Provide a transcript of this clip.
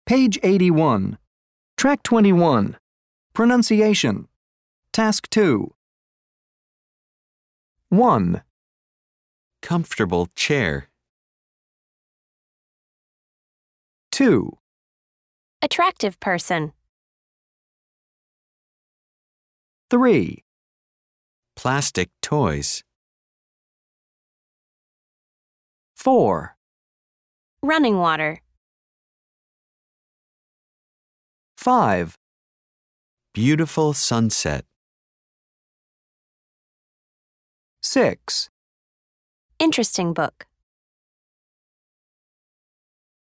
Page 81. Track 21. Pronunciation. Task 2. 1, Comfortable chair. 2, Attractive person. 3, Plastic toys. 4, Running water. 5, Beautiful sunset. 6. Interesting book.